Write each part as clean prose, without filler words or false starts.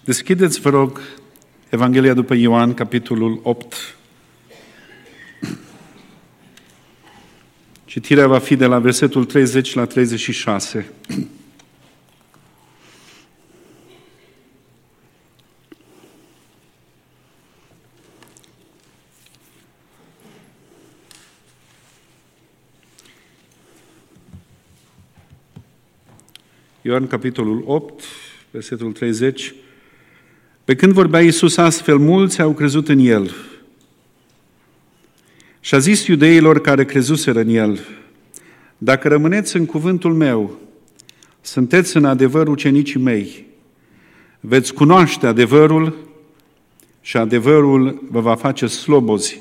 Deschideți, vă rog, Evanghelia după Ioan, capitolul 8. Citirea va fi de la versetul 30 la 36. Ioan, capitolul 8, versetul 30. Pe când vorbea Iisus astfel, mulți au crezut în El. Și a zis iudeilor care crezuseră în El: dacă rămâneți în cuvântul meu, sunteți în adevăr ucenicii mei, veți cunoaște adevărul și adevărul vă va face slobozi.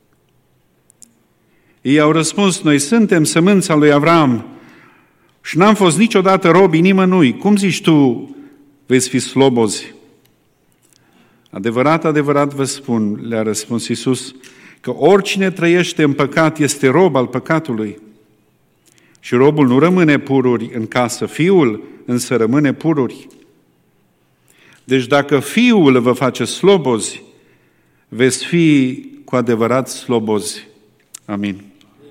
Ei au răspuns: noi suntem sămânța lui Avram și n-am fost niciodată robii nimănui. Cum zici tu, veți fi slobozi? Adevărat, adevărat vă spun, le-a răspuns Iisus, că oricine trăiește în păcat este rob al păcatului. Și robul nu rămâne pururi în casă, fiul însă rămâne pururi. Deci dacă fiul vă face slobozi, veți fi cu adevărat slobozi. Amin.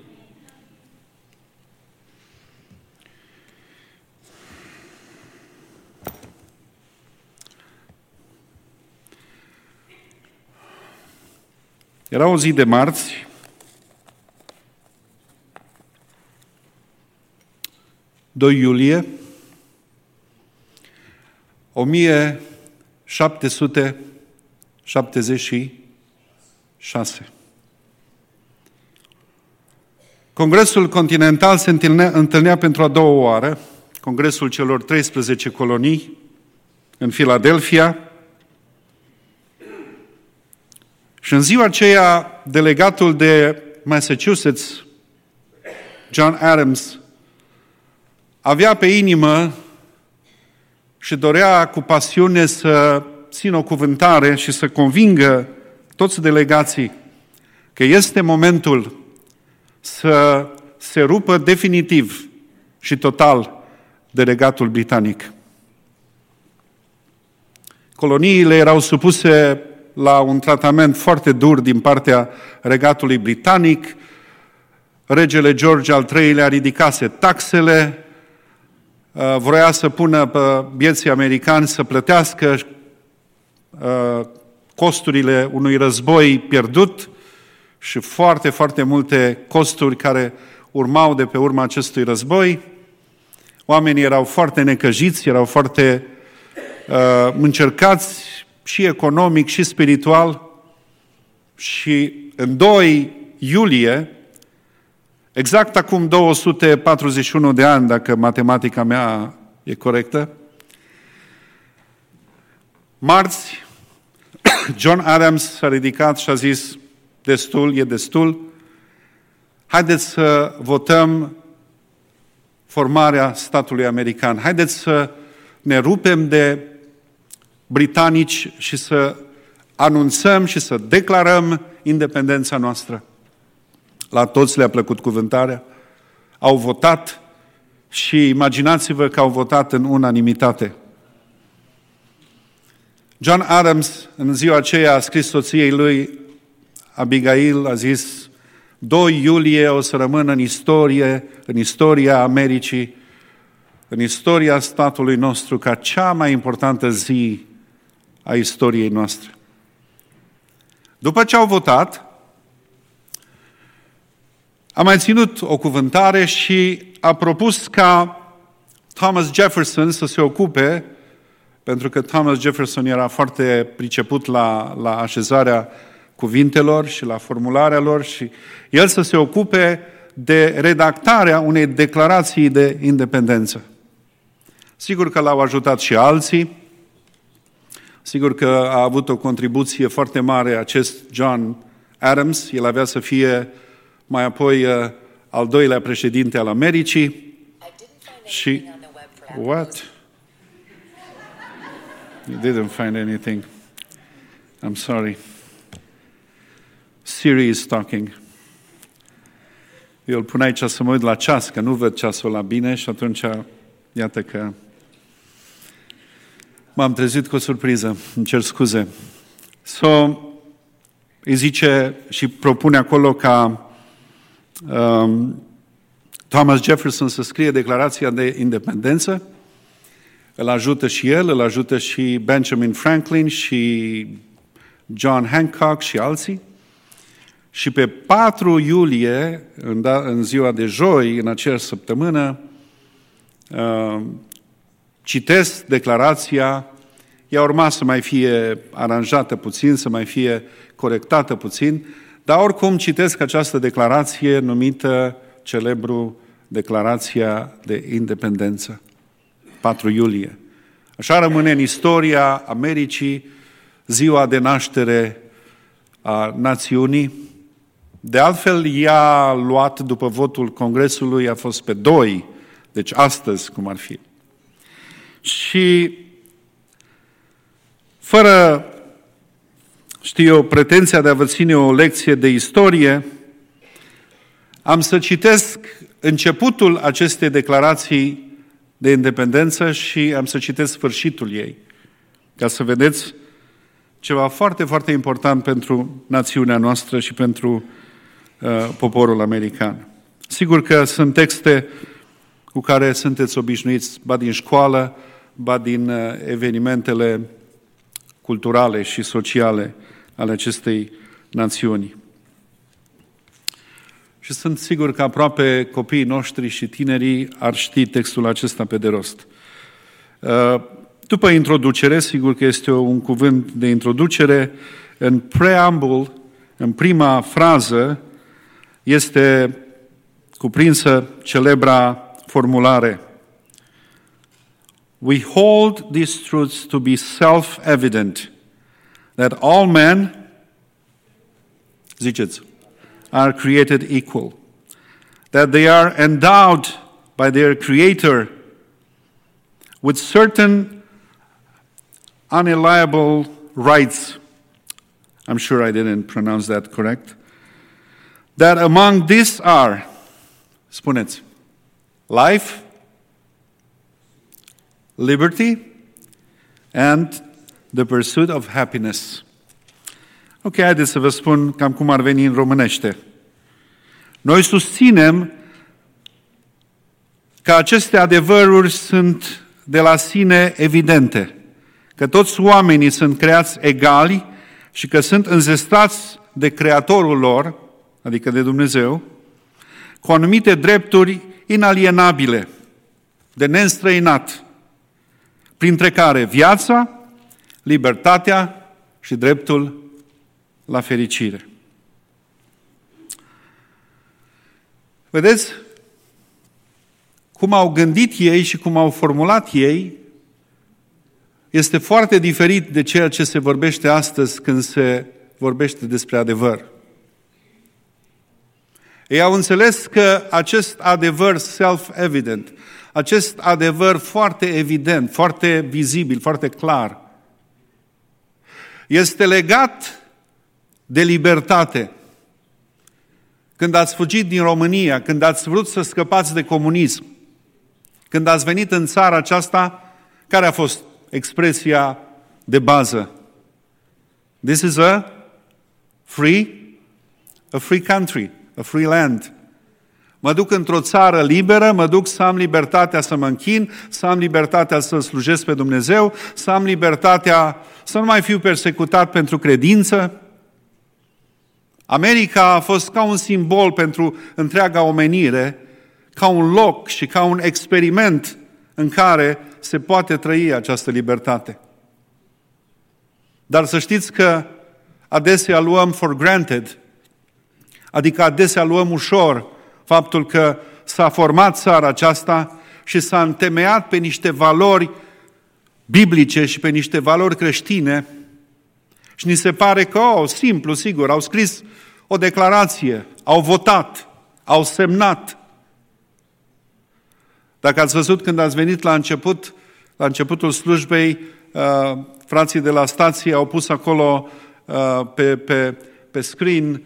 Era o zi de marți, iulie 1776. Congresul Continental se întâlnea pentru a doua oară, Congresul celor 13 colonii, în Filadelfia. Și în ziua aceea, delegatul de Massachusetts, John Adams, avea pe inimă și dorea cu pasiune să țină o cuvântare și să convingă toți delegații că este momentul să se rupă definitiv și total de Regatul Britanic. Coloniile erau supuse la un tratament foarte dur din partea Regatului Britanic. Regele George al III-lea ridicase taxele, vroia să pună pe bieții americani să plătească costurile unui război pierdut și foarte, foarte multe costuri care urmau de pe urma acestui război. Oamenii erau foarte necăjiți, erau foarte încercați și economic și spiritual. Și în 2 iulie, exact acum 241 de ani, dacă matematica mea e corectă, marți, John Adams s-a ridicat și a zis: destul, e destul, haideți să votăm formarea statului american, haideți să ne rupem de britanici și să anunțăm și să declarăm independența noastră. La toți le-a plăcut cuvântarea, au votat și imaginați-vă că au votat în unanimitate. John Adams, în ziua aceea, a scris soției lui, Abigail, a zis: 2 iulie o să rămână în istoria Americii, în istoria statului nostru, ca cea mai importantă zi a istoriei noastre. După ce au votat, a mai ținut o cuvântare și a propus ca Thomas Jefferson să se ocupe, pentru că Thomas Jefferson era foarte priceput la așezarea cuvintelor și la formularea lor, și el să se ocupe de redactarea unei declarații de independență. Sigur că l-au ajutat și alții, sigur că a avut o contribuție foarte mare acest John Adams, el avea să fie mai apoi al doilea președinte al Americii. Și what? You didn't find anything. I'm sorry. Siri is talking. Eu îl pun aici să mă uit la ceas, că nu văd ceasul la bine și atunci iată că M-am trezit cu o surpriză, îmi cer scuze. Îi zice și propune acolo ca Thomas Jefferson să scrie declarația de independență. Îl ajută și el, îl ajută și Benjamin Franklin și John Hancock și alții. Și pe 4 iulie, în ziua de joi, în aceeași săptămână, citesc declarația. Ea urma să mai fie aranjată puțin, să mai fie corectată puțin, dar oricum citesc această declarație numită celebru Declarația de Independență, 4 iulie. Așa rămâne în istoria Americii ziua de naștere a națiunii. De altfel, ea luat după votul Congresului a fost pe 2, deci astăzi, cum ar fi. Și fără, pretenția de a vă ține o lecție de istorie, am să citesc începutul acestei declarații de independență și am să citesc sfârșitul ei, ca să vedeți ceva foarte, foarte important pentru națiunea noastră și pentru poporul american. Sigur că sunt texte cu care sunteți obișnuiți, ba din școală, ba din evenimentele culturale și sociale ale acestei națiuni. Și sunt sigur că aproape copiii noștri și tinerii ar ști textul acesta pe de rost. După introducere, sigur că este un cuvânt de introducere, în preambul, în prima frază, este cuprinsă celebra formulare: We hold these truths to be self-evident, that all men, ziceți, are created equal, that they are endowed by their Creator with certain unalienable rights. I'm sure I didn't pronounce that correct. That among these are, spuneți, life, liberty, and the pursuit of happiness. Ok, haideți să vă spun cam cum ar veni în românește. Noi susținem că aceste adevăruri sunt de la sine evidente, că toți oamenii sunt creați egali și că sunt înzestrați de Creatorul lor, adică de Dumnezeu, cu anumite drepturi inalienabile, de neînstrăinat, printre care viața, libertatea și dreptul la fericire. Vedeți cum au gândit ei și cum au formulat ei este foarte diferit de ceea ce se vorbește astăzi când se vorbește despre adevăr. Ei au înțeles că acest adevăr self-evident, acest adevăr foarte evident, foarte vizibil, foarte clar, este legat de libertate. Când ați fugit din România, când ați vrut să scăpați de comunism, când ați venit în țara aceasta, care a fost expresia de bază? This is a free country, a free land. Mă duc într-o țară liberă, mă duc să am libertatea să mă închin, să am libertatea să slujesc pe Dumnezeu, să am libertatea să nu mai fiu persecutat pentru credință. America a fost ca un simbol pentru întreaga omenire, ca un loc și ca un experiment în care se poate trăi această libertate. Dar să știți că adesea luăm for granted, adică adesea luăm ușor faptul că s-a format țara aceasta și s-a întemeiat pe niște valori biblice și pe niște valori creștine și ni se pare că, simplu, sigur, au scris o declarație, au votat, au semnat. Dacă ați văzut când ați venit la începutul slujbei, frații de la stație au pus acolo pe screen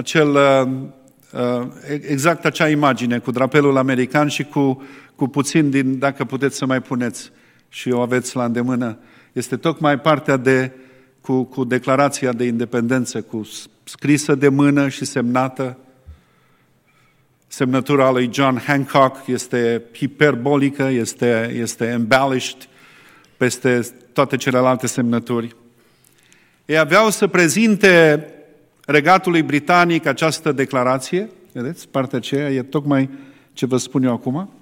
exact acea imagine cu drapelul american și cu puțin din, dacă puteți să mai puneți și o aveți la îndemână, Este tocmai partea cu declarația de independență, cu scrisă de mână și semnată. Semnătura lui John Hancock este hiperbolică, este embellished peste toate celelalte semnături. Ei aveau să prezinte Regatului Britanic această declarație. Vedeți? Partea aceea e tocmai ce vă spun eu acum.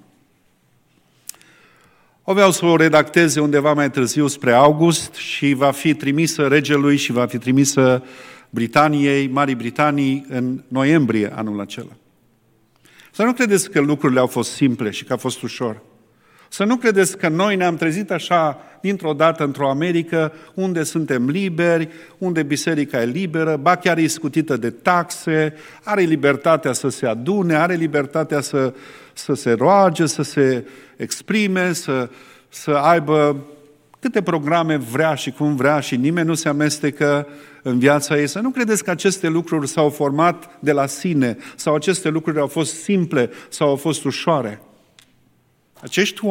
Aveau să o redacteze undeva mai târziu spre august și va fi trimisă regelui și va fi trimisă Britaniei, Marii Britanii, în noiembrie anul acela. Să nu credeți că lucrurile au fost simple și că a fost ușor. Să nu credeți că noi ne-am trezit așa dintr-o dată într-o Americă unde suntem liberi, unde biserica e liberă, ba chiar e scutită de taxe, are libertatea să se adune, are libertatea să se roage, să se exprime, să aibă câte programe vrea și cum vrea și nimeni nu se amestecă în viața ei. Să nu credeți că aceste lucruri s-au format de la sine sau aceste lucruri au fost simple sau au fost ușoare. Acești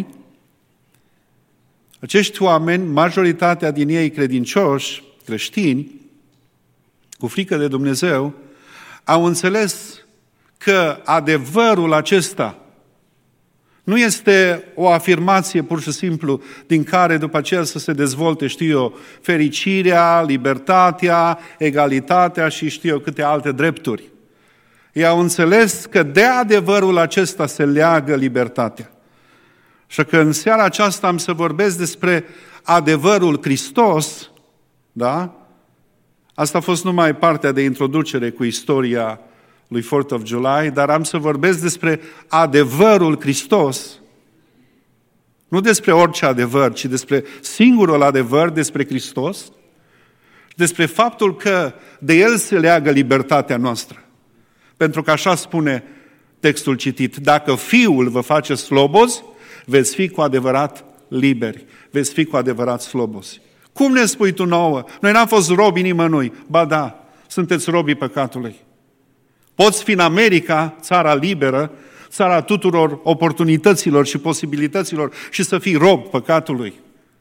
oameni, majoritatea din ei credincioși, creștini, cu frică de Dumnezeu, au înțeles că adevărul acesta nu este o afirmație pur și simplu din care după aceea să se dezvolte, fericirea, libertatea, egalitatea și câte alte drepturi. Ei au înțeles că de adevărul acesta se leagă libertatea. Și că în seara aceasta am să vorbesc despre adevărul Hristos, da? Asta a fost numai partea de introducere cu istoria lui 4th of July, dar am să vorbesc despre adevărul Hristos. Nu despre orice adevăr, ci despre singurul adevăr, despre Hristos, despre faptul că de El se leagă libertatea noastră. Pentru că așa spune textul citit, dacă Fiul vă face slobozi, veți fi cu adevărat liberi, veți fi cu adevărat slobozi. Cum ne spui tu nouă? Noi n-am fost robi nimănui. Ba da, sunteți robii păcatului. Poți fi în America, țara liberă, țara tuturor oportunităților și posibilităților și să fii rob păcatului.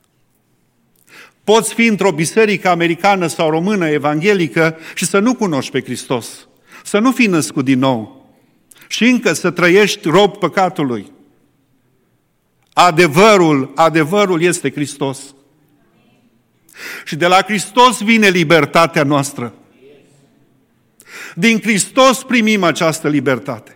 Poți fi într-o biserică americană sau română evanghelică și să nu cunoști pe Hristos, să nu fii născut din nou și încă să trăiești rob păcatului. Adevărul este Hristos. Și de la Hristos vine libertatea noastră. Din Hristos primim această libertate.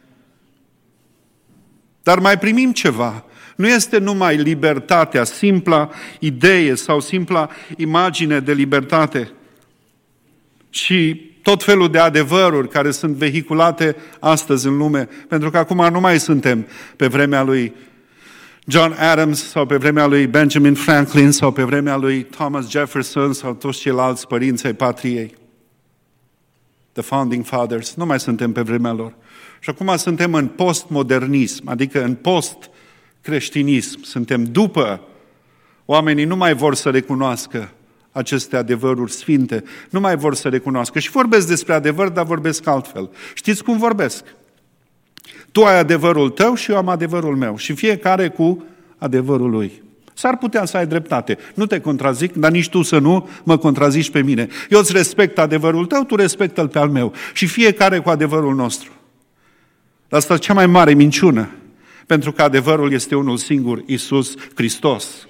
Dar mai primim ceva. Nu este numai libertatea, simpla idee sau simpla imagine de libertate, ci tot felul de adevăruri care sunt vehiculate astăzi în lume. Pentru că acum nu mai suntem pe vremea lui John Adams sau pe vremea lui Benjamin Franklin sau pe vremea lui Thomas Jefferson sau toți ceilalți părinți ai patriei. The Founding Fathers. Nu mai suntem pe vremea lor. Și acum suntem în postmodernism, adică în post-creștinism. Suntem după. Oamenii nu mai vor să recunoască aceste adevăruri sfinte. Nu mai vor să recunoască. Și vorbesc despre adevăr, dar vorbesc altfel. Știți cum vorbesc? Tu ai adevărul tău și eu am adevărul meu. Și fiecare cu adevărul lui. S-ar putea să ai dreptate. Nu te contrazic, dar nici tu să nu mă contrazici pe mine. Eu îți respect adevărul tău, tu respectă-l pe al meu. Și fiecare cu adevărul nostru. Asta e cea mai mare minciună. Pentru că adevărul este unul singur, Iisus Hristos.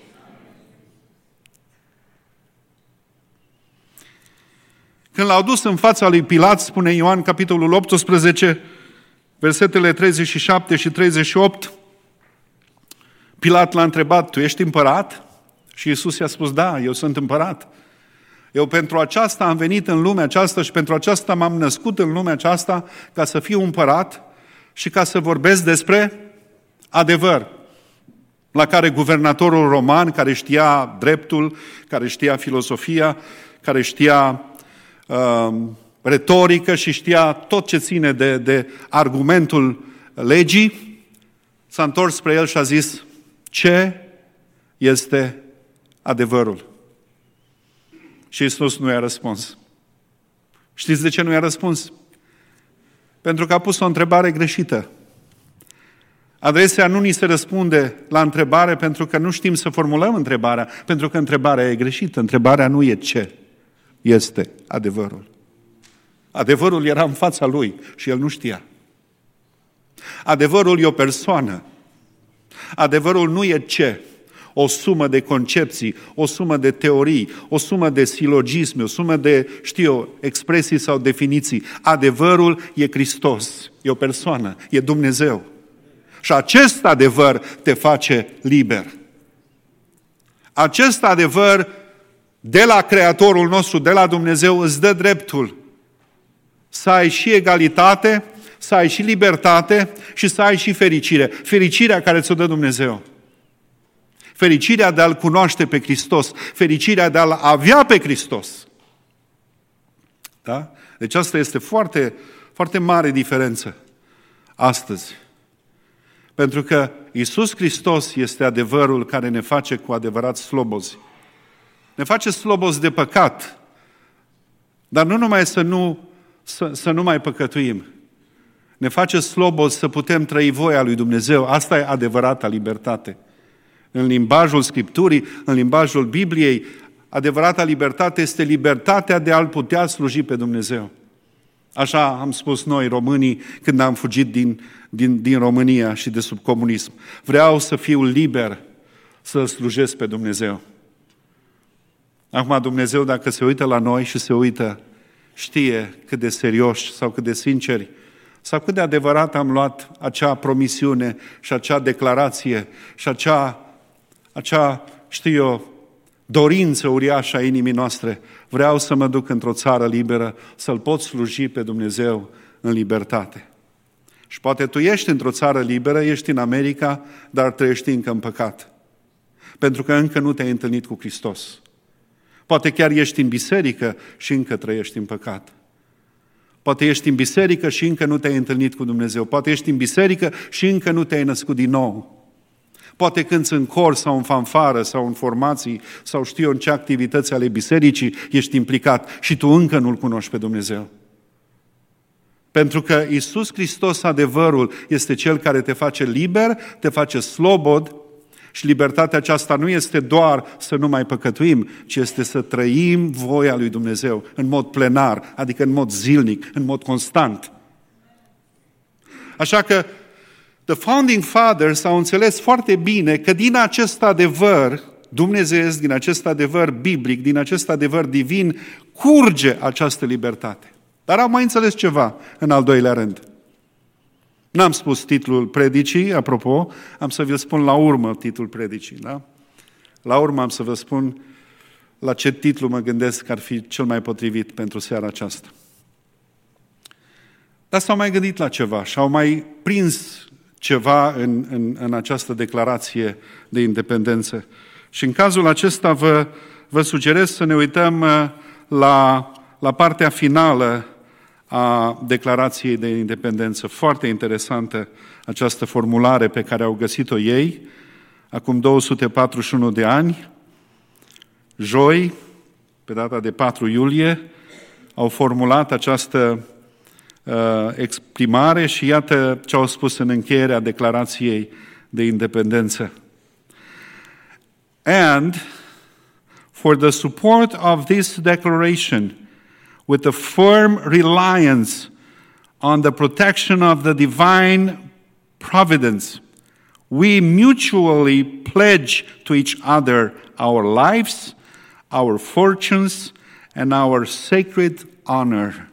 Când l-au dus în fața lui Pilat, spune Ioan, capitolul 18, versetele 37 și 38, Pilat l-a întrebat, tu ești împărat? Și Iisus i-a spus, da, eu sunt împărat. Eu pentru aceasta am venit în lumea aceasta și pentru aceasta m-am născut în lumea aceasta ca să fiu împărat și ca să vorbesc despre adevăr. La care guvernatorul roman, care știa dreptul, care știa filozofia, care știa retorică și știa tot ce ține de argumentul legii, s-a întors spre el și a zis, ce este adevărul? Și Iisus nu i-a răspuns. Știți de ce nu i-a răspuns? Pentru că a pus o întrebare greșită. Adesea nu ni se răspunde la întrebare pentru că nu știm să formulăm întrebarea, pentru că întrebarea e greșită. Întrebarea nu e ce este adevărul. Adevărul era în fața lui și el nu știa. Adevărul e o persoană. Adevărul nu e ce? O sumă de concepții, o sumă de teorii, o sumă de silogisme, o sumă de, expresii sau definiții. Adevărul e Hristos, e o persoană, e Dumnezeu. Și acest adevăr te face liber. Acest adevăr de la Creatorul nostru, de la Dumnezeu, îți dă dreptul să ai și egalitate, să ai și libertate și să ai și fericire. Fericirea care ți-o dă Dumnezeu. Fericirea de a-L cunoaște pe Hristos. Fericirea de a-L avea pe Hristos. Da? Deci asta este foarte, foarte mare diferență astăzi. Pentru că Iisus Hristos este adevărul care ne face cu adevărat slobozi. Ne face slobozi de păcat. Dar nu numai să nu mai păcătuim. Ne face slobozi să putem trăi voia lui Dumnezeu. Asta e adevărata libertate. În limbajul Scripturii, în limbajul Bibliei, adevărata libertate este libertatea de a-L putea sluji pe Dumnezeu. Așa am spus noi, românii, când am fugit din România și de sub comunism. Vreau să fiu liber să slujesc pe Dumnezeu. Acum Dumnezeu, dacă se uită la noi și se uită, știe cât de serioși sau cât de sinceri sau cât de adevărat am luat acea promisiune și acea declarație și acea dorință uriașă a inimii noastre. Vreau să mă duc într-o țară liberă, să-L pot sluji pe Dumnezeu în libertate. Și poate tu ești într-o țară liberă, ești în America, dar trăiești încă în păcat. Pentru că încă nu te-ai întâlnit cu Hristos. Poate chiar ești în biserică și încă trăiești în păcat. Poate ești în biserică și încă nu te-ai întâlnit cu Dumnezeu. Poate ești în biserică și încă nu te-ai născut din nou. Poate cânți în cor sau în fanfară sau în formații sau în ce activități ale bisericii ești implicat și tu încă nu-L cunoști pe Dumnezeu. Pentru că Iisus Hristos, adevărul, este Cel care te face liber, te face slobod și libertatea aceasta nu este doar să nu mai păcătuim, ci este să trăim voia lui Dumnezeu în mod plenar, adică în mod zilnic, în mod constant. Așa că The Founding Fathers au înțeles foarte bine că din acest adevăr dumnezeiesc, din acest adevăr biblic, din acest adevăr divin, curge această libertate. Dar au mai înțeles ceva în al doilea rând. N-am spus titlul predicii, apropo, am să vi-l spun la urmă titlul predicii. Da? La urmă am să vă spun la ce titlu mă gândesc că ar fi cel mai potrivit pentru seara aceasta. Dar s-au mai gândit la ceva și au mai prins ceva în această declarație de independență. Și în cazul acesta vă sugerez să ne uităm la partea finală a declarației de independență. Foarte interesantă această formulare pe care au găsit-o ei acum 241 de ani. Joi, pe data de 4 iulie, au formulat această exprimare și iată ce au spus în încheierea declarației de independență. And for the support of this declaration, with a firm reliance on the protection of the divine providence, we mutually pledge to each other our lives, our fortunes, and our sacred honor.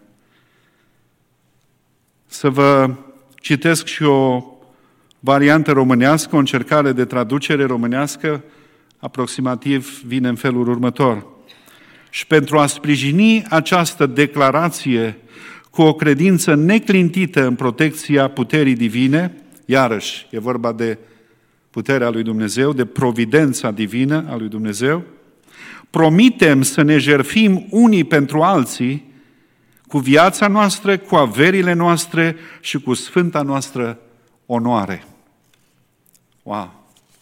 Să vă citesc și o variantă românească, o încercare de traducere românească, aproximativ vine în felul următor. Și pentru a sprijini această declarație cu o credință neclintită în protecția puterii divine, iarăși e vorba de puterea lui Dumnezeu, de providența divină a lui Dumnezeu, promitem să ne jertfim unii pentru alții cu viața noastră, cu averile noastre și cu sfânta noastră onoare. Wow!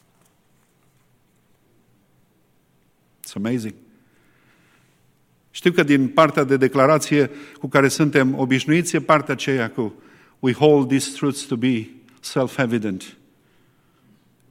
It's amazing! Știu că din partea de declarație cu care suntem obișnuiți e partea aceea cu We hold these truths to be self-evident.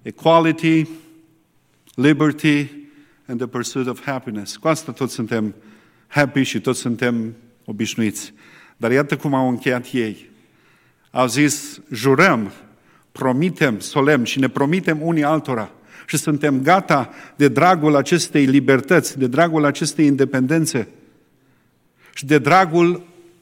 equality, liberty and the pursuit of happiness. Cu asta toți suntem happy și toți suntem obișnuiți. Dar iată cum au încheiat ei. Au zis, jurăm, promitem solemn și ne promitem unii altora și suntem gata de dragul acestei libertăți, de dragul acestei independențe și de dragul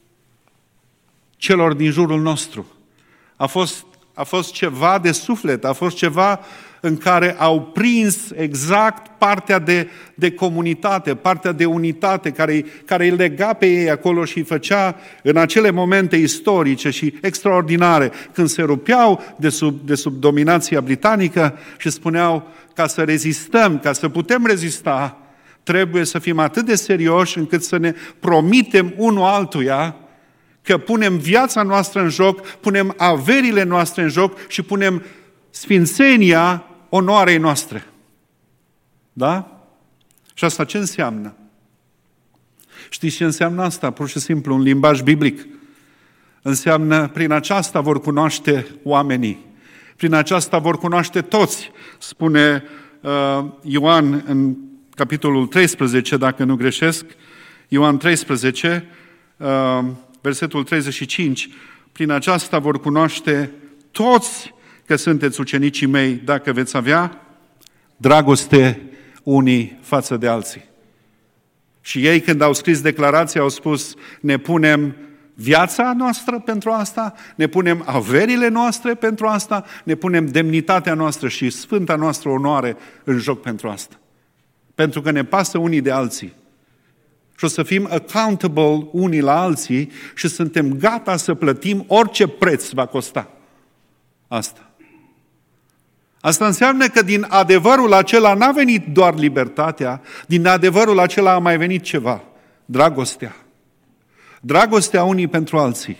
celor din jurul nostru. A fost ceva de suflet, a fost ceva în care au prins exact partea de comunitate, partea de unitate care îi lega pe ei acolo și îi făcea în acele momente istorice și extraordinare, când se rupeau de sub dominația britanică și spuneau, ca să rezistăm, ca să putem rezista, trebuie să fim atât de serioși încât să ne promitem unul altuia că punem viața noastră în joc, punem averile noastre în joc și punem sfințenia onoarei noastre. Da? Și asta ce înseamnă? Știți ce înseamnă asta? Pur și simplu, un limbaj biblic. Înseamnă, prin aceasta vor cunoaște oamenii. Prin aceasta vor cunoaște toți, spune Ioan în capitolul 13, dacă nu greșesc, Ioan 13, versetul 35, prin aceasta vor cunoaște toți că sunteți ucenicii mei dacă veți avea dragoste unii față de alții. Și ei, când au scris declarația, au spus, ne punem viața noastră pentru asta, ne punem averile noastre pentru asta, ne punem demnitatea noastră și sfânta noastră onoare în joc pentru asta. Pentru că ne pasă unii de alții. Și o să fim accountable unii la alții și suntem gata să plătim orice preț va costa asta. Asta înseamnă că din adevărul acela n-a venit doar libertatea, din adevărul acela a mai venit ceva, dragostea. Dragostea unii pentru alții.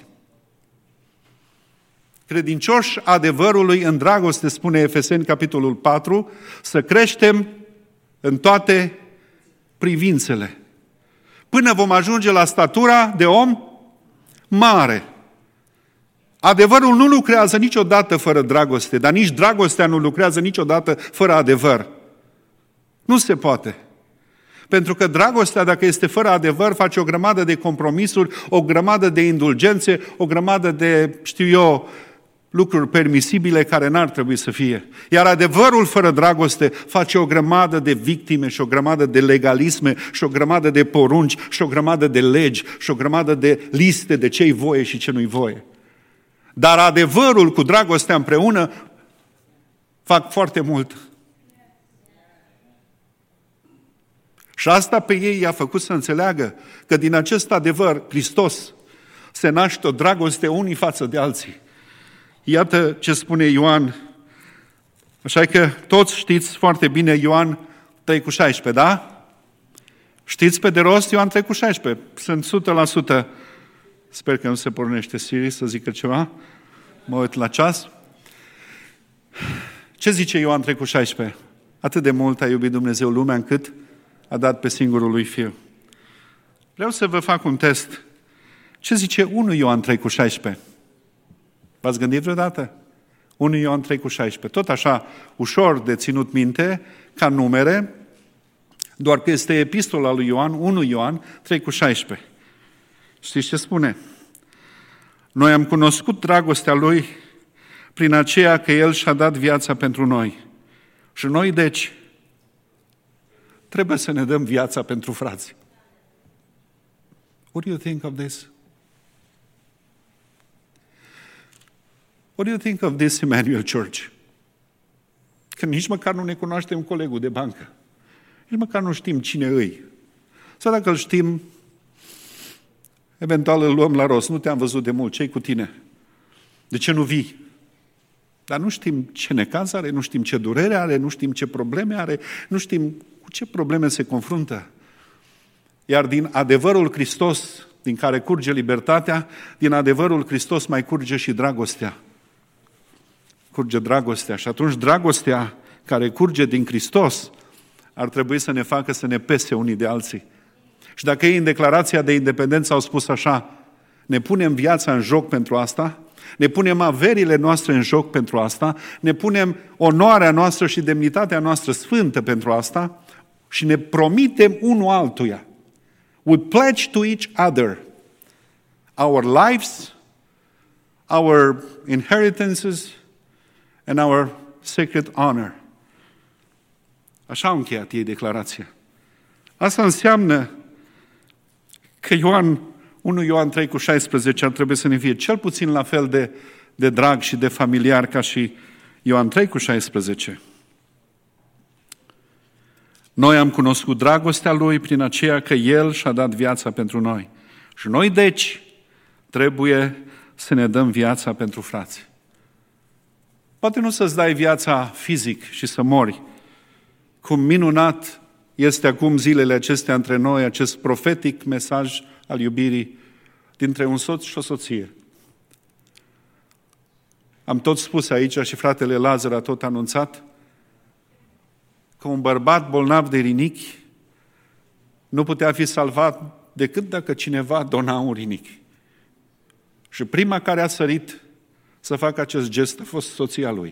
Credincioși adevărului în dragoste, spune Efeseni capitolul 4, să creștem în toate privințele. Până vom ajunge la statura de om mare. Adevărul nu lucrează niciodată fără dragoste, dar nici dragostea nu lucrează niciodată fără adevăr. Nu se poate. Pentru că dragostea, dacă este fără adevăr, face o grămadă de compromisuri, o grămadă de indulgențe, o grămadă de, lucruri permisibile care n-ar trebui să fie. Iar adevărul fără dragoste face o grămadă de victime și o grămadă de legalisme și o grămadă de porunci și o grămadă de legi și o grămadă de liste de ce-i voie și ce nu-i voie. Dar adevărul cu dragostea împreună fac foarte mult. Și asta pe ei i-a făcut să înțeleagă că din acest adevăr, Hristos, se naște o dragoste unii față de alții. Iată ce spune Ioan. Așa că toți știți foarte bine Ioan 3,16, da? Știți pe de rost Ioan 3,16. Sunt 100%. Sper că nu se pornește Siri să zică ceva. Mă uit la ceas. Ce zice Ioan 3,16? Atât de mult a iubit Dumnezeu lumea încât a dat pe singurul lui Fiu. Vreau să vă fac un test. Ce zice 1 Ioan 3,16? V-ați gândit vreodată? 1 Ioan 3,16. Tot așa, ușor de ținut minte, ca numere, doar că este epistola lui Ioan, 1 Ioan 3,16. Știți ce spune? Noi am cunoscut dragostea Lui prin aceea că El și-a dat viața pentru noi. Și noi, deci, trebuie să ne dăm viața pentru frați. What do you think of this? What do you think of this, Emmanuel Church? Că nici măcar nu ne cunoaștem colegul de bancă. Nici măcar nu știm cine îi. Sau dacă îl știm, eventual îl luăm la rost. Nu te-am văzut de mult. Ce-i cu tine? De ce nu vii? Dar nu știm ce necaz are, nu știm ce durere are, nu știm ce probleme are, nu știm cu ce probleme se confruntă. Iar din adevărul Hristos, din care curge libertatea, din adevărul Hristos mai curge și dragostea. Curge dragostea. Și atunci dragostea care curge din Hristos ar trebui să ne facă să ne pese unii de alții. Și dacă ei în declarația de independență au spus așa, ne punem viața în joc pentru asta, Ne punem averile noastre în joc pentru asta, ne punem onoarea noastră și demnitatea noastră sfântă pentru asta și ne promitem unul altuia. We pledge to each other our lives, our inheritances and our sacred honor. Așa au încheiat ei declarația. Asta înseamnă că 1 Ioan 3,16 ar trebui să ne fie cel puțin la fel de drag și de familiar ca și Ioan 3,16. Noi am cunoscut dragostea Lui prin aceea că El și-a dat viața pentru noi. Și noi, deci, trebuie să ne dăm viața pentru frați. Poate nu să-ți dai viața fizic și să mori, cum minunat este acum zilele acestea între noi, acest profetic mesaj al iubirii dintre un soț și o soție. Am tot spus aici și fratele Lazar a tot anunțat că un bărbat bolnav de rinichi nu putea fi salvat decât dacă cineva dona un rinichi. Și prima care a sărit să facă acest gest a fost soția lui.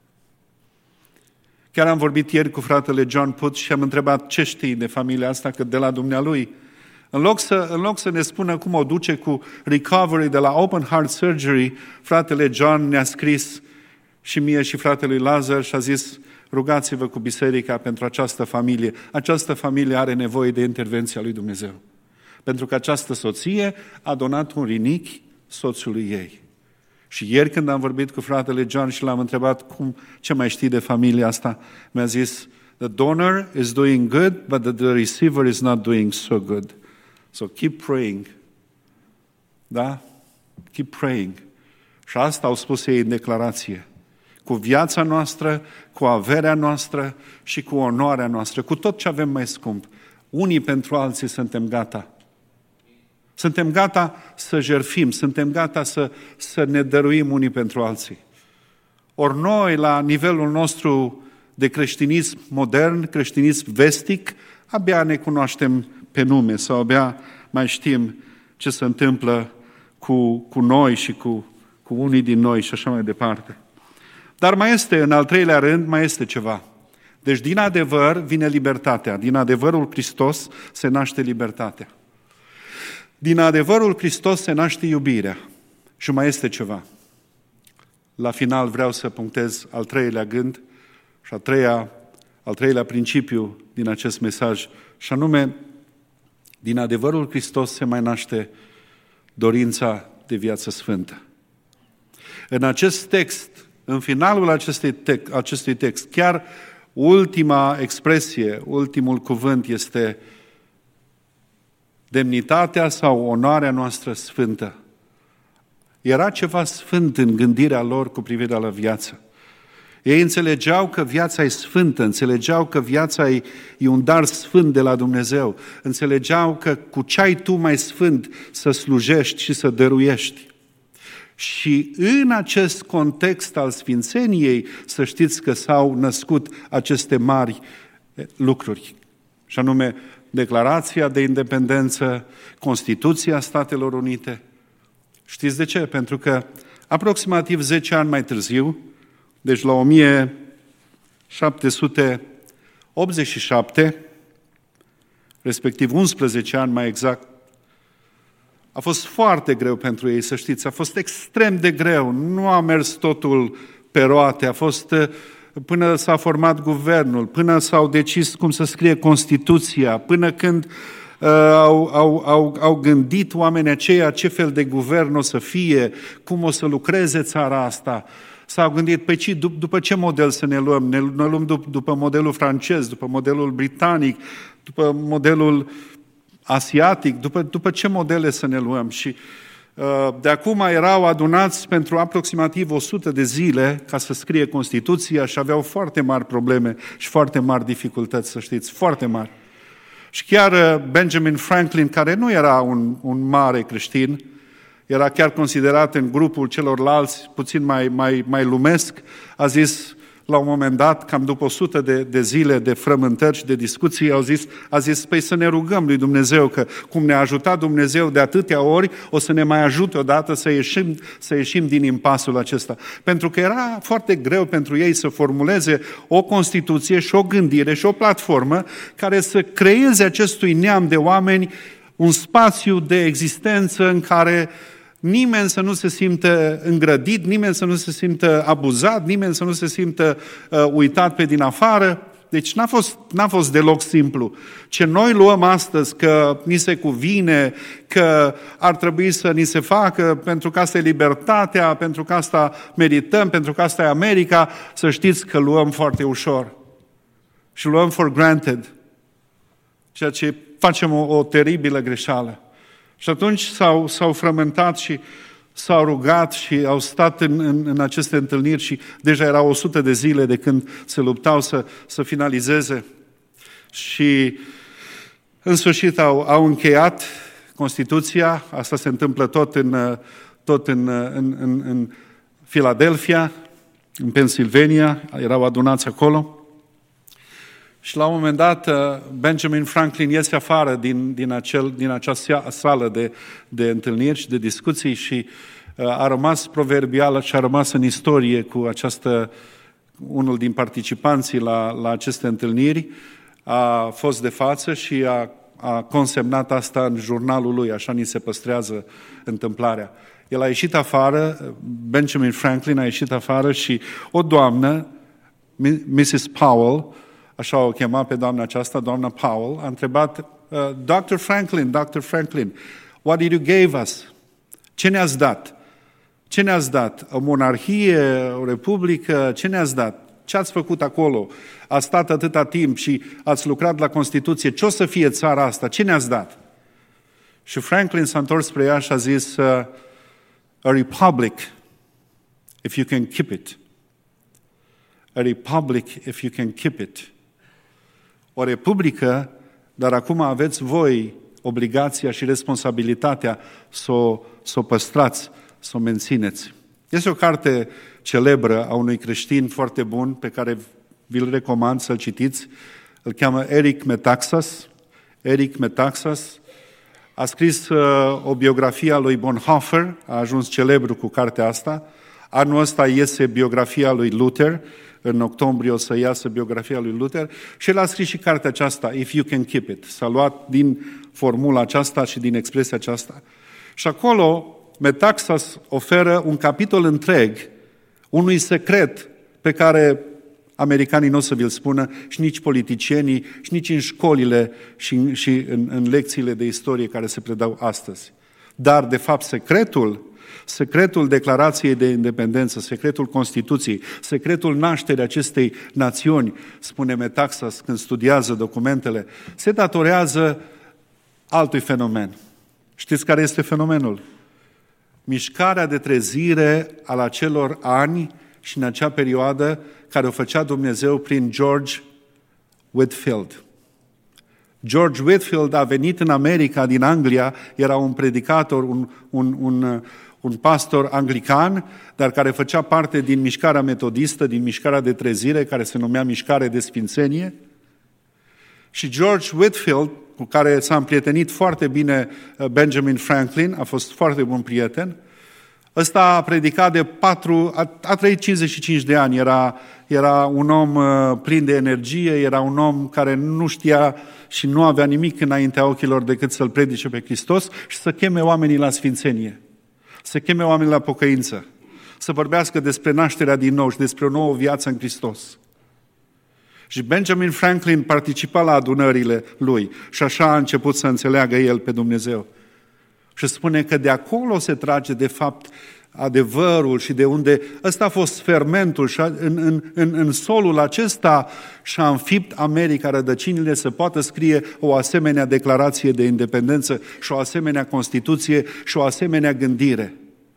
Chiar am vorbit ieri cu fratele John Put și am întrebat ce știi de familia asta, că de la dumnealui. În loc să ne spună cum o duce cu recovery de la open heart surgery, fratele John ne-a scris și mie și fratelui Lazar și a zis: rugați-vă cu biserica pentru această familie. Această familie are nevoie de intervenția lui Dumnezeu. Pentru că această soție a donat un rinichi soțului ei. Și ieri când am vorbit cu fratele John și l-am întrebat ce mai știi de familia asta, mi-a zis: the donor is doing good, but the receiver is not doing so good. So keep praying. Da? Keep praying. Și asta au spus ei în declarație. Cu viața noastră, cu averea noastră și cu onoarea noastră, cu tot ce avem mai scump. Unii pentru alții suntem gata. Suntem gata să jertfim, suntem gata să ne dăruim unii pentru alții. Ori noi, la nivelul nostru de creștinism modern, creștinism vestic, abia ne cunoaștem pe nume sau abia mai știm ce se întâmplă cu noi și cu unii din noi și așa mai departe. Dar mai este, în al treilea rând, mai este ceva. Deci din adevăr vine libertatea. Din adevărul Hristos se naște libertatea. Din adevărul Hristos se naște iubirea. Și mai este ceva. La final vreau să punctez al treilea gând și al treilea principiu din acest mesaj. Și anume, din adevărul Hristos se mai naște dorința de viață sfântă. În acest text, în finalul acestui text, chiar ultima expresie, ultimul cuvânt este demnitatea sau onoarea noastră sfântă. Era ceva sfânt în gândirea lor cu privire la viață. Ei înțelegeau că viața e sfântă, înțelegeau că viața e un dar sfânt de la Dumnezeu, înțelegeau că cu ce ai tu mai sfânt să slujești și să dăruiești. Și în acest context al sfințeniei, să știți că s-au născut aceste mari lucruri. Și anume, Declarația de Independență, Constituția Statelor Unite. Știți de ce? Pentru că aproximativ 10 ani mai târziu, deci la 1787, respectiv 11 ani mai exact, a fost foarte greu pentru ei, să știți, a fost extrem de greu, nu a mers totul pe roate, a fost până s-a format guvernul, până s-au decis cum să scrie Constituția, până când au gândit oamenii aceia ce fel de guvern o să fie, cum o să lucreze țara asta. S-au gândit, pe după ce model să ne luăm? Ne luăm după modelul francez, după modelul britanic, după modelul asiatic, după ce modele să ne luăm? Și de acum erau adunați pentru aproximativ 100 de zile ca să scrie Constituția și aveau foarte mari probleme și foarte mari dificultăți, să știți, foarte mari. Și chiar Benjamin Franklin, care nu era un mare creștin, era chiar considerat în grupul celorlalți puțin mai lumesc, a zis la un moment dat, cam după 100 de zile de frământări și de discuții, a zis, păi să ne rugăm lui Dumnezeu, că cum ne-a ajutat Dumnezeu de atâtea ori, o să ne mai ajute odată să ieșim din impasul acesta. Pentru că era foarte greu pentru ei să formuleze o Constituție și o gândire și o platformă care să creeze acestui neam de oameni un spațiu de existență în care nimeni să nu se simtă îngrădit, nimeni să nu se simtă abuzat, nimeni să nu se simtă uitat pe din afară. Deci n-a fost deloc simplu. Ce noi luăm astăzi că ni se cuvine, că ar trebui să ni se facă, pentru că asta e libertatea, pentru că asta merităm, pentru că asta e America, să știți că luăm foarte ușor. Și luăm for granted. Ceea ce facem o teribilă greșeală. Și atunci s-au frământat și s-au rugat și au stat în aceste întâlniri și deja erau 100 de zile de când se luptau să finalizeze. Și în sfârșit au încheiat Constituția. Asta se întâmplă tot în Philadelphia, în Pennsylvania, erau adunați acolo. Și la un moment dat, Benjamin Franklin iese afară din acea sală de întâlniri și de discuții și a rămas proverbial și a rămas în istorie cu unul din participanții la aceste întâlniri, a fost de față și a consemnat asta în jurnalul lui, așa ni se păstrează întâmplarea. El a ieșit afară, Benjamin Franklin a ieșit afară și o doamnă, Mrs. Powell, așa o chema pe doamna aceasta, doamna Powell, a întrebat, Dr. Franklin, what did you give us? Ce ne-ați dat? Ce ne-ați dat? O monarhie, o republică? Ce ne-ați dat? Ce ați făcut acolo? Ați stat atâta timp și ați lucrat la Constituție. Ce o să fie țara asta? Ce ne-ați dat? Și Franklin s-a întors spre ea și a zis, a republic, if you can keep it. A republic, if you can keep it. O republică, dar acum aveți voi obligația și responsabilitatea să o păstrați, să o mențineți. Este o carte celebră a unui creștin foarte bun pe care vi-l recomand să-l citiți. Îl cheamă Eric Metaxas. Eric Metaxas a scris o biografie a lui Bonhoeffer, a ajuns celebru cu cartea asta. Anul ăsta iese biografia lui Luther, în octombrie o să iasă biografia lui Luther și el a scris și cartea aceasta, If You Can Keep It. S-a luat din formula aceasta și din expresia aceasta. Și acolo Metaxas oferă un capitol întreg unui secret pe care americanii nu o să vi-l spună și nici politicienii și nici în școlile și în lecțiile de istorie care se predau astăzi. Dar, de fapt, secretul Declarației de Independență, secretul Constituției, secretul nașterii acestei națiuni, spune Metaxas când studiază documentele, se datorează altui fenomen. Știți care este fenomenul? Mișcarea de trezire al acelor ani și în acea perioadă care o făcea Dumnezeu prin George Whitefield. George Whitefield a venit în America din Anglia, era un predicator, un pastor anglican, dar care făcea parte din mișcarea metodistă, din mișcarea de trezire, care se numea mișcare de sfințenie. Și George Whitefield, cu care s-a împrietenit foarte bine Benjamin Franklin, a fost foarte bun prieten, ăsta a predicat a trăit 55 de ani, era un om plin de energie, era un om care nu știa și nu avea nimic înaintea ochilor decât să-L predice pe Hristos și să cheme oamenii la sfințenie, să cheme oamenii la pocăință, să vorbească despre nașterea din nou și despre o nouă viață în Hristos. Și Benjamin Franklin participa la adunările lui și așa a început să înțeleagă el pe Dumnezeu. Și spune că de acolo se trage de fapt adevărul și de unde ăsta a fost fermentul și în solul acesta și-a înfipt America rădăcinile să poată scrie o asemenea declarație de independență și o asemenea Constituție și o asemenea gândire.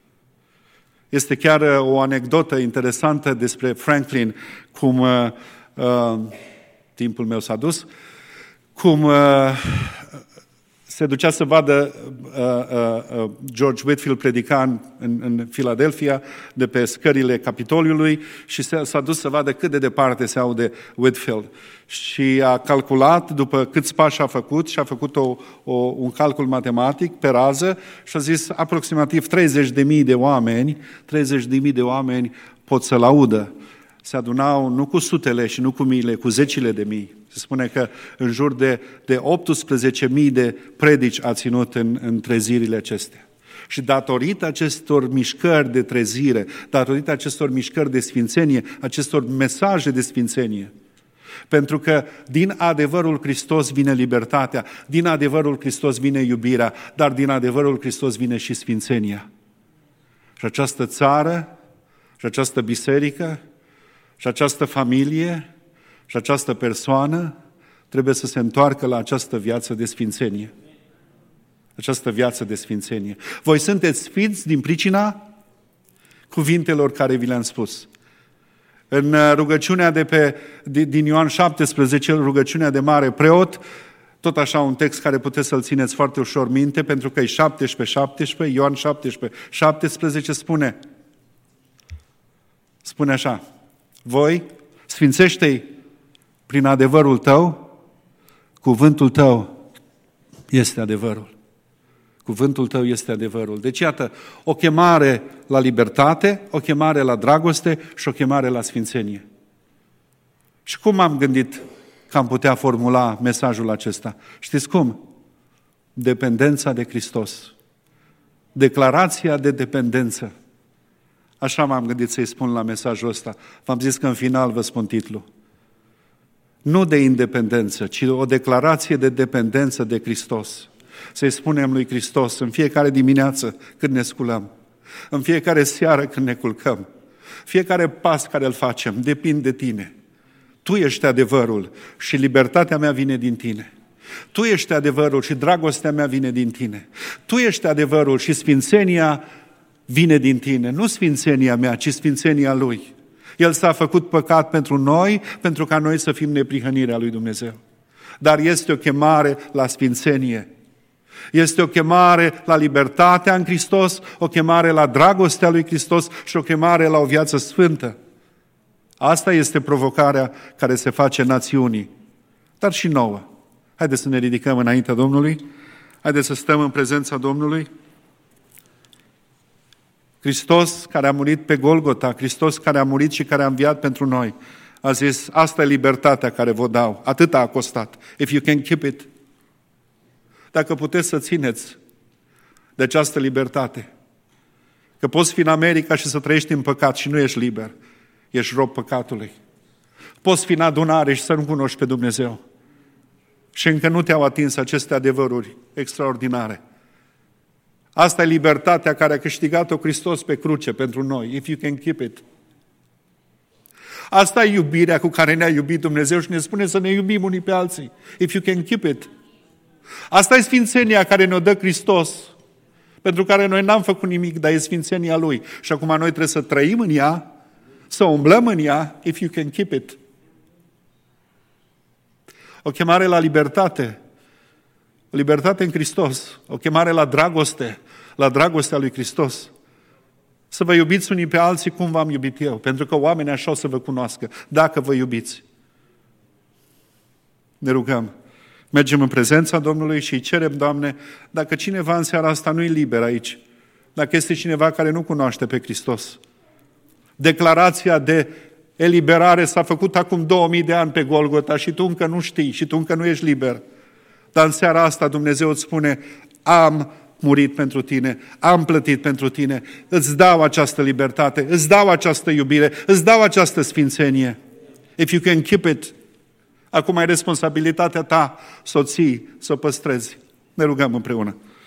Este chiar o anecdotă interesantă despre Franklin, cum timpul meu s-a dus, cum se ducea să vadă George Whitefield predica în Philadelphia, de pe scările Capitoliului, și s-a dus să vadă cât de departe se aude Whitefield. Și a calculat după câți pași a făcut și a făcut un calcul matematic pe rază și a zis aproximativ 30.000 de oameni, 30.000 de oameni pot să-l audă. Se adunau nu cu sutele și nu cu miile, cu zecile de mii. Se spune că în jur de 18.000 de predici a ținut în trezirile acestea. Și datorită acestor mișcări de trezire, datorită acestor mișcări de sfințenie, acestor mesaje de sfințenie, pentru că din adevărul Hristos vine libertatea, din adevărul Hristos vine iubirea, dar din adevărul Hristos vine și sfințenia. Și această țară, și această biserică, și această familie, și această persoană trebuie să se întoarcă la această viață de sfințenie. Această viață de sfințenie. Voi sunteți sfinți din pricina cuvintelor care vi le-am spus. În rugăciunea din Ioan 17, rugăciunea de mare preot, tot așa un text care puteți să-l țineți foarte ușor minte, pentru că e 17, Ioan 17 spune așa: voi sfințește-i prin adevărul tău, cuvântul tău este adevărul. Cuvântul tău este adevărul. Deci iată, o chemare la libertate, o chemare la dragoste și o chemare la sfințenie. Și cum am gândit că am putea formula mesajul acesta? Știți cum? Dependența de Hristos. Declarația de dependență. Așa m-am gândit să-i spun la mesajul ăsta. V-am zis că în final vă spun titlul. Nu de independență, ci o declarație de dependență de Hristos. Să-i spunem lui Hristos în fiecare dimineață când ne sculăm, în fiecare seară când ne culcăm, fiecare pas care îl facem depinde de tine. Tu ești adevărul și libertatea mea vine din tine. Tu ești adevărul și dragostea mea vine din tine. Tu ești adevărul și sfințenia vine din tine. Nu sfințenia mea, ci sfințenia Lui. El s-a făcut păcat pentru noi, pentru ca noi să fim neprihănirea lui Dumnezeu. Dar este o chemare la sfințenie. Este o chemare la libertatea în Hristos, o chemare la dragostea lui Hristos și o chemare la o viață sfântă. Asta este provocarea care se face națiunii, dar și nouă. Haideți să ne ridicăm înaintea Domnului, haideți să stăm în prezența Domnului. Hristos care a murit pe Golgota, Hristos care a murit și care a înviat pentru noi, a zis, asta e libertatea care vă dau, atât a costat. If you can keep it. Dacă puteți să țineți de această libertate, că poți fi în America și să trăiești în păcat și nu ești liber, ești rob păcatului. Poți fi în adunare și să nu cunoști pe Dumnezeu și încă nu te-au atins aceste adevăruri extraordinare. Asta e libertatea care a câștigat-o Hristos pe cruce pentru noi. If you can keep it. Asta e iubirea cu care ne-a iubit Dumnezeu și ne spune să ne iubim unii pe alții. If you can keep it. Asta e sfințenia care ne-o dă Hristos, pentru care noi n-am făcut nimic, dar e sfințenia Lui. Și acum noi trebuie să trăim în ea, să umblăm în ea, if you can keep it. O chemare la libertate, o libertate în Hristos, o chemare la dragoste, la dragostea lui Hristos. Să vă iubiți unii pe alții cum v-am iubit eu, pentru că oamenii așa o să vă cunoască, dacă vă iubiți. Ne rugăm. Mergem în prezența Domnului și îi cerem, Doamne, dacă cineva în seara asta nu e liber aici, dacă este cineva care nu cunoaște pe Hristos, declarația de eliberare s-a făcut acum 2000 de ani pe Golgota și tu încă nu știi și tu încă nu ești liber. Dar în seara asta Dumnezeu îți spune, am murit pentru tine, am plătit pentru tine, îți dau această libertate, îți dau această iubire, îți dau această sfințenie. If you can keep it. Acum ai responsabilitatea ta, soții, să o păstrezi. Ne rugăm împreună.